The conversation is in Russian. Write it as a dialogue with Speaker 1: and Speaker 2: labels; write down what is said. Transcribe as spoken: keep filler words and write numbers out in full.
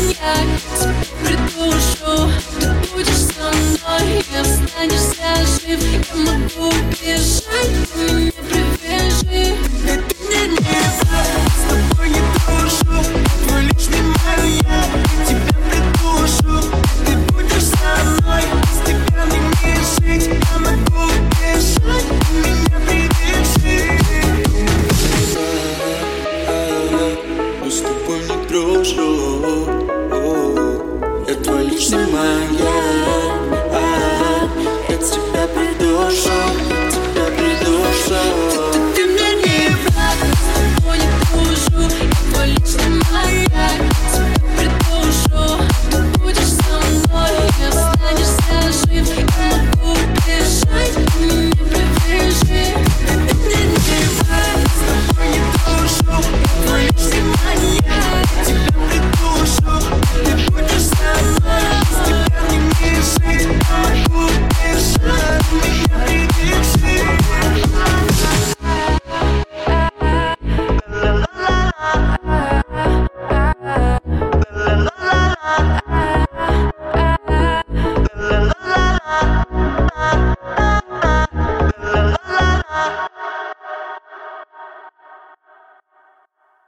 Speaker 1: я тебя придушу. Ты будешь со мной и останешься жив. Я могу бежать, ты меня привяжи.
Speaker 2: Да ты мне не знаю, с тобой не дружу. Твой лишний май, я тебя придушу. Ты будешь со мной, с тебя мне не жить. Я могу бежать, ты меня привяжи. Но с тобой не дружу. Я твой лишний май,